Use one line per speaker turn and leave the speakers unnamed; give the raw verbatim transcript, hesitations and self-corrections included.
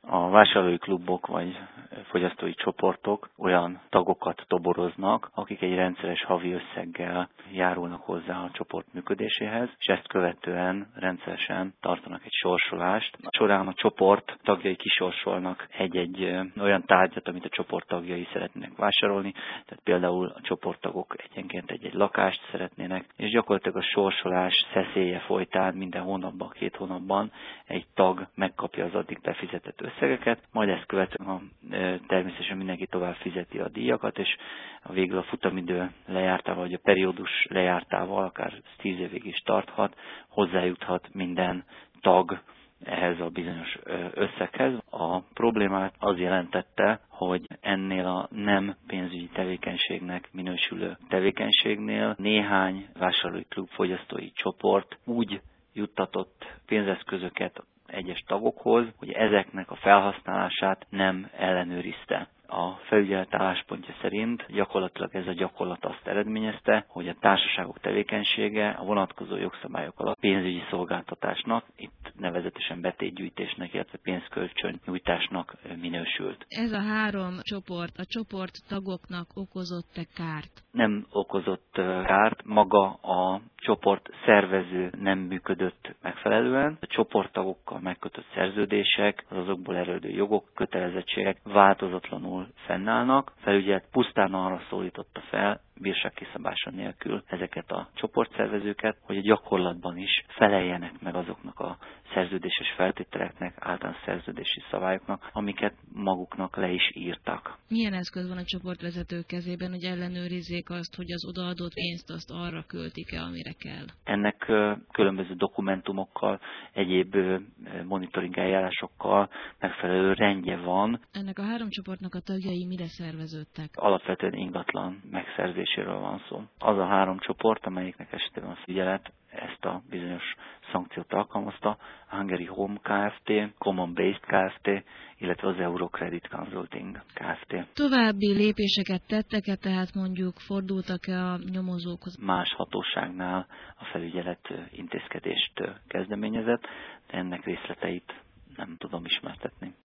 A vásárlói klubok vagy fogyasztói csoportok olyan tagokat toboroznak, akik egy rendszeres havi összeggel járulnak hozzá a csoport működéséhez, és ezt követően rendszeresen tartanak egy sorsolást. A során a csoport tagjai kisorsolnak egy-egy olyan tárgyat, amit a csoport tagjai szeretnének vásárolni, tehát például a csoporttagok egyenként egy-egy lakást szeretnének, és gyakorlatilag a sorsolás szeszélye folytán minden hónapban, két hónapban egy tag megkapja az addig befizetett összegeket, majd ezt követően a, természetesen mindenki tovább fizeti a díjakat, és a végül a futamidő lejártával, vagy a periódus lejártával, akár tíz évig is tarthat, hozzájuthat minden tag ehhez a bizonyos összeghez. A problémát az jelentette, hogy ennél a nem pénzügyi tevékenységnek minősülő tevékenységnél néhány vásárlói klub, fogyasztói csoport úgy juttatott pénzeszközöket egyes tagokhoz, hogy ezeknek a felhasználását nem ellenőrizte. A felügyelet álláspontja szerint gyakorlatilag ez a gyakorlat azt eredményezte, hogy a társaságok tevékenysége a vonatkozó jogszabályok alatt pénzügyi szolgáltatásnak, itt nevezetesen betétgyűjtésnek, illetve pénzkölcsön nyújtásnak minősült.
Ez a három csoport a csoport tagoknak okozott-e kárt?
Nem okozott kárt, maga a csoport szervező nem működött megfelelően. A csoporttagokkal megkötött szerződések, az azokból eredő jogok, kötelezettségek változatlanul fennállnak. Felügyelet pusztán arra szólította fel, bírságkiszabása nélkül ezeket a csoportszervezőket, hogy a gyakorlatban is feleljenek meg azoknak a szerződéses feltételeknek, általános szerződési szabályoknak, amiket maguknak le is írtak.
Milyen eszköz van a csoportvezetők kezében, hogy ellenőrizzék azt, hogy az odaadott pénzt azt arra költik-e, amire kell?
Ennek különböző dokumentumokkal, egyéb monitoring eljárásokkal megfelelő rendje van.
Ennek a három csoportnak a tagjai mire szerveződtek?
Alapvetően ingatlan megszerzéséről van szó. Az a három csoport, amelyiknek esetében a felügyelet ezt a bizonyos szankciót alkalmazta, a Hungary Home Kft., Common Based Kft., illetve az Eurocredit Consulting Kft.
További lépéseket tettek-e, tehát mondjuk fordultak-e a nyomozókhoz?
Más hatóságnál a felügyelet intézkedést kezdeményezett, de ennek részleteit nem tudom ismertetni.